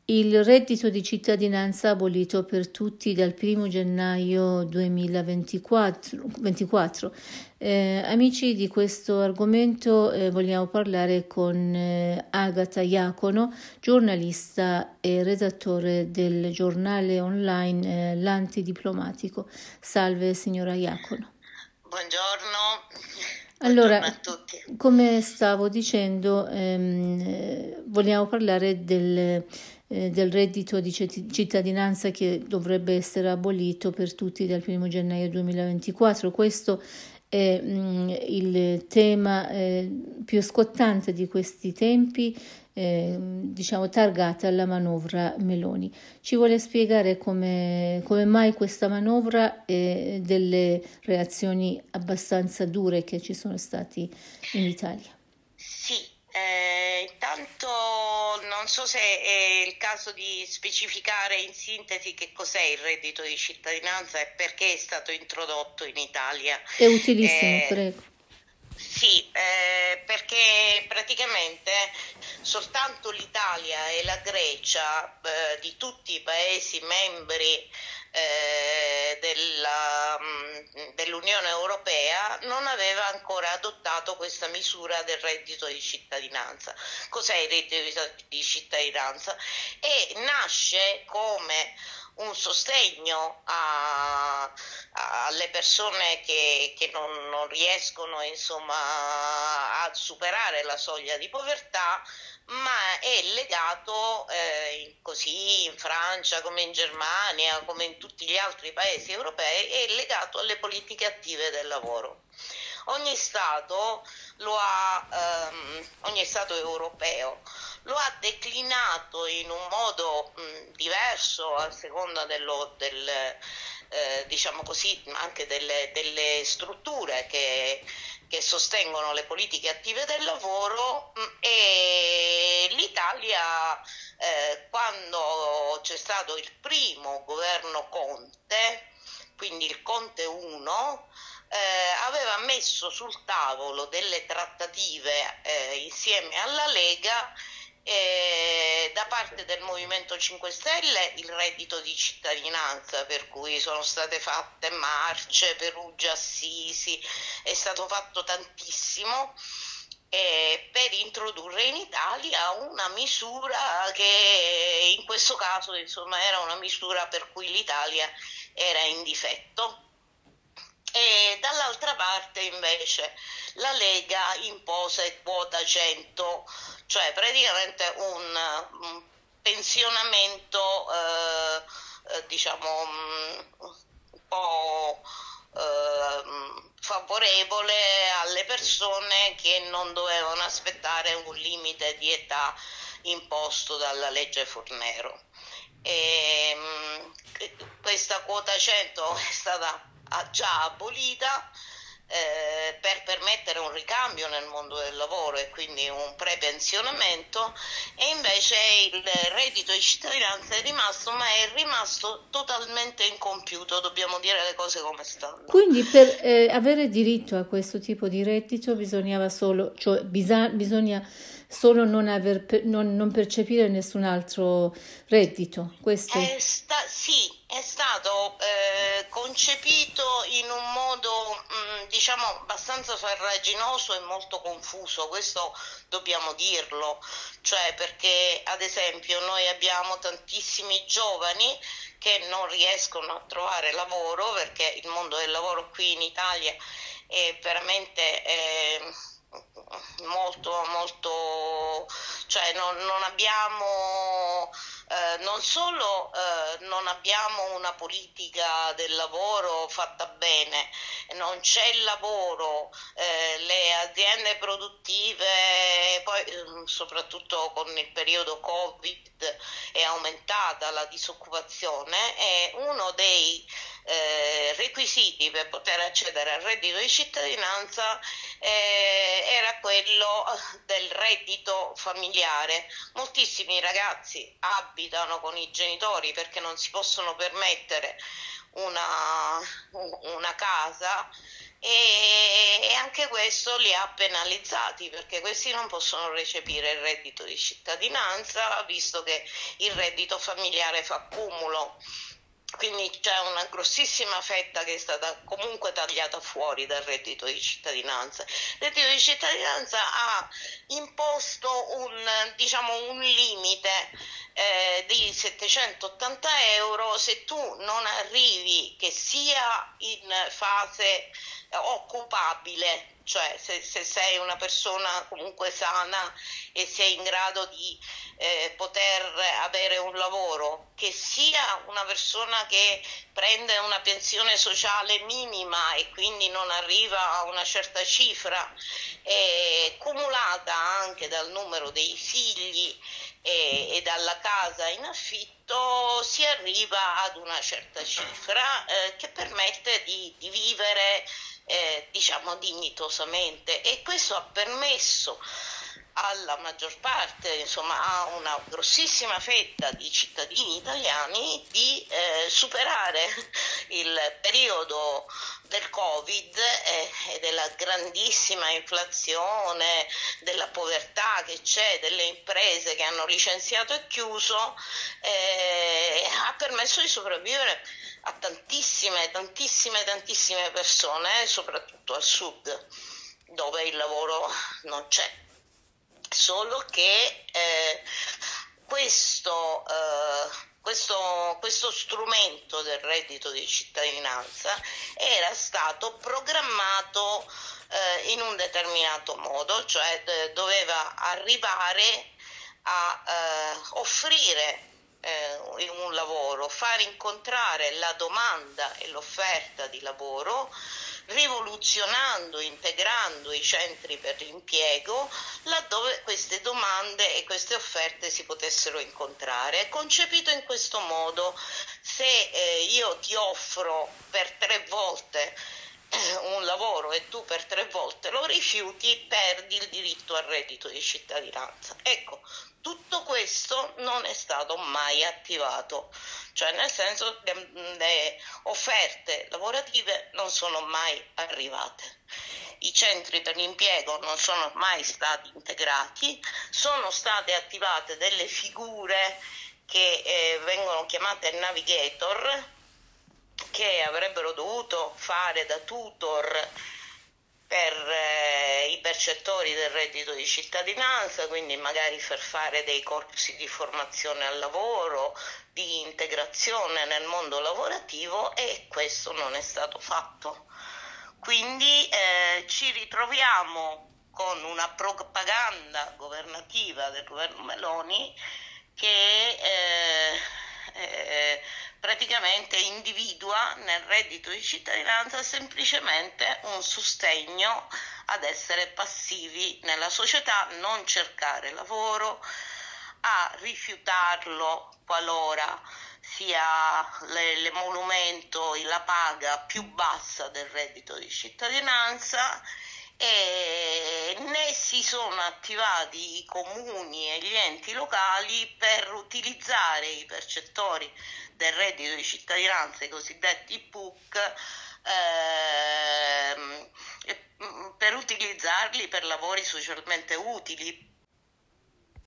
Il reddito di cittadinanza abolito per tutti dal 1 gennaio 2024. Amici, di questo argomento vogliamo parlare con Agata Iacono, giornalista e redattore del giornale online L'Antidiplomatico. Salve signora Iacono. Buongiorno, Allora, buongiorno a tutti. come stavo dicendo, vogliamo parlare del reddito di cittadinanza che dovrebbe essere abolito per tutti dal 1 gennaio 2024. Questo è il tema più scottante di questi tempi, diciamo targata alla manovra Meloni. Ci vuole spiegare come mai questa manovra e delle reazioni abbastanza dure che ci sono stati in Italia? Sì, intanto non so se è il caso di specificare in sintesi che cos'è il reddito di cittadinanza e perché è stato introdotto in Italia. È utilissimo, Eh, prego. Sì, perché praticamente soltanto l'Italia e la Grecia, di tutti i Paesi membri dell'Unione Europea, non aveva ancora adottato questa misura del reddito di cittadinanza. Cos'è il reddito di cittadinanza? E nasce come un sostegno alle persone che non riescono insomma a superare la soglia di povertà, ma è legato così in Francia come in Germania come in tutti gli altri paesi europei, è legato alle politiche attive del lavoro. Ogni Stato ogni Stato europeo lo ha declinato in un modo diverso a seconda diciamo così, anche delle strutture che sostengono le politiche attive del lavoro, e l'Italia, quando c'è stato il primo governo Conte, quindi il Conte 1, aveva messo sul tavolo delle trattative insieme alla Lega, da parte del Movimento 5 Stelle il reddito di cittadinanza, per cui sono state fatte marce, Perugia, Assisi, è stato fatto tantissimo per introdurre in Italia una misura che in questo caso insomma era una misura per cui l'Italia era in difetto. E dall'altra parte invece la Lega impose quota 100, cioè praticamente un pensionamento diciamo un po' favorevole alle persone che non dovevano aspettare un limite di età imposto dalla legge Fornero. E, questa quota 100 è stata già abolita per permettere un ricambio nel mondo del lavoro e quindi un prepensionamento, e invece il reddito di cittadinanza è rimasto, ma è rimasto totalmente incompiuto, dobbiamo dire le cose come stanno. Quindi per avere diritto a questo tipo di reddito bisognava solo, cioè bisogna solo non percepire nessun altro reddito. Questo. Sì, è stato concepito in un modo diciamo abbastanza farraginoso e molto confuso, questo dobbiamo dirlo, cioè perché ad esempio noi abbiamo tantissimi giovani che non riescono a trovare lavoro, perché il mondo del lavoro qui in Italia è veramente molto, cioè non abbiamo non solo non abbiamo una politica del lavoro fatta bene, non c'è lavoro, le aziende produttive, poi soprattutto con il periodo Covid è aumentata la disoccupazione, e uno dei requisiti per poter accedere al reddito di cittadinanza era quello del reddito familiare. Moltissimi ragazzi abitano con i genitori perché non si possono permettere una casa, e anche questo li ha penalizzati, perché questi non possono recepire il reddito di cittadinanza, visto che il reddito familiare fa cumulo. Quindi c'è una grossissima fetta che è stata comunque tagliata fuori dal reddito di cittadinanza. Il reddito di cittadinanza ha imposto un limite di 780 euro se tu non arrivi, che sia in fase occupabile, cioè se sei una persona comunque sana e sei in grado di poter avere un lavoro, che sia una persona che prende una pensione sociale minima e quindi non arriva a una certa cifra, cumulata anche dal numero dei figli e dalla casa in affitto, si arriva ad una certa cifra che permette di vivere dignitosamente, e questo ha permesso alla maggior parte, insomma a una grossima fetta di cittadini italiani di superare il periodo del Covid e della grandissima inflazione, della povertà che c'è, delle imprese che hanno licenziato e chiuso, ha permesso di sopravvivere a tantissime persone, soprattutto al sud, dove il lavoro non c'è. Solo che questo strumento del reddito di cittadinanza era stato programmato in un determinato modo, cioè doveva arrivare a offrire un lavoro, far incontrare la domanda e l'offerta di lavoro, rivoluzionando, integrando i centri per l'impiego laddove queste domande e queste offerte si potessero incontrare. È concepito in questo modo: se io ti offro per 3 volte un lavoro e tu per 3 volte lo rifiuti, perdi il diritto al reddito di cittadinanza. Ecco, tutto questo non è stato mai attivato, cioè nel senso che le offerte lavorative non sono mai arrivate. I centri per l'impiego non sono mai stati integrati, sono state attivate delle figure che vengono chiamate navigator, che avrebbero dovuto fare da tutor per i percettori del reddito di cittadinanza, quindi magari per fare dei corsi di formazione al lavoro, di integrazione nel mondo lavorativo, e questo non è stato fatto. Quindi ci ritroviamo con una propaganda governativa del governo Meloni che praticamente individua nel reddito di cittadinanza semplicemente un sostegno ad essere passivi nella società, non cercare lavoro, a rifiutarlo qualora sia l'emolumento, la paga più bassa del reddito di cittadinanza, e né si sono attivati i comuni e gli enti locali per utilizzare i percettori del reddito di cittadinanza, i cosiddetti PUC, per utilizzarli per lavori socialmente utili,